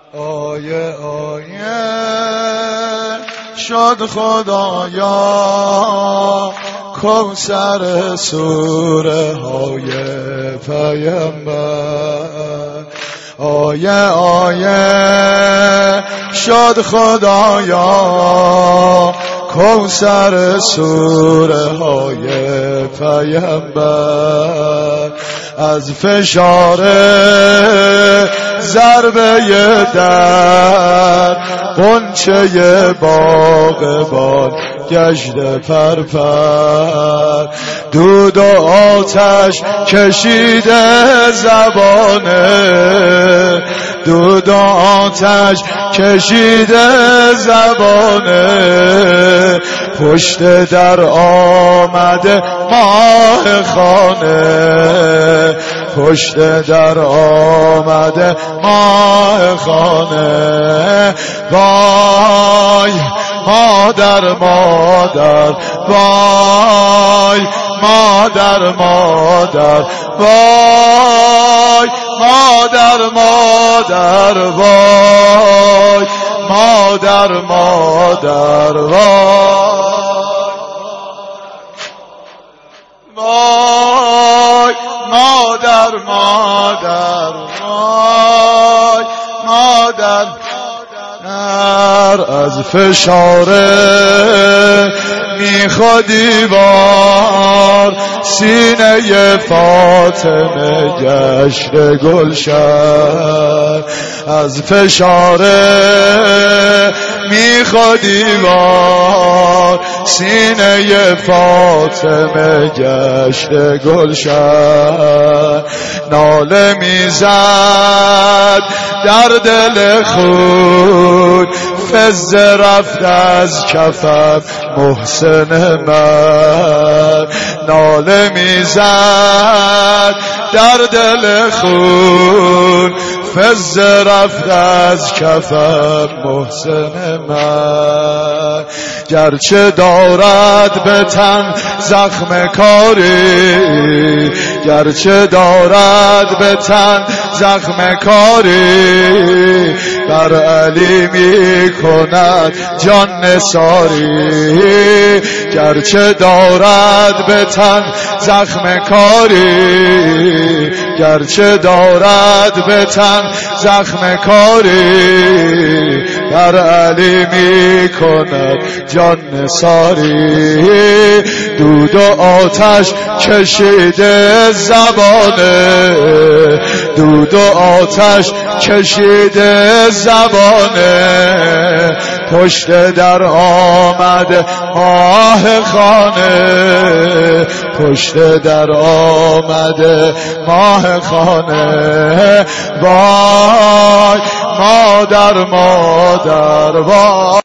آیه آیه شد خدایا کوثر سوره های پیامبر. آیه آیه شد خدایا کوثر سوره های پیامبر. از فشار ضربه در غنچه باغبان گشته پرپر. دود و آتش کشیده زبانه، دود و آتش کشیده زبانه. پشت در آمده ماه خانه، پشت در آمده ماه خانه. وای مادر مادر، وای مادر مادر، وای مادر مادر، وای مادر مادر، وای مادر مادر، وای مادر. از فشار میخوادی بار سینه فاطمه گشت گلشن. از فشار میخوادی بار سینه فاطمه گشت گلشن. ناله میزد در دل خود فزه رفت از کفم محسن من. ناله میزد در دل خود فزه رفت از کفم محسن من. گرچه دارد به تن زخم کاری، گرچه دارد به تن زخم کاری، بر علی می کند جان نثاری. گرچه دارد به تن زخم کاری، گرچه دارد به تن زخم کاری، بر علی می کند جان نثاری. دود و آتش کشیده زبانه، دود و آتش کشیده زبانه. پشت در آمد ماه خانه، پشت در آمد ماه خانه. وای مادر مادر، وای